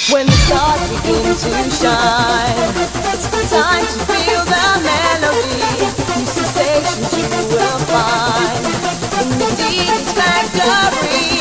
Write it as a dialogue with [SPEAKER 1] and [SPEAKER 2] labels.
[SPEAKER 1] When the stars begin to shine, it's the time to feel the melody. New sensations you will find in the DJ's factory.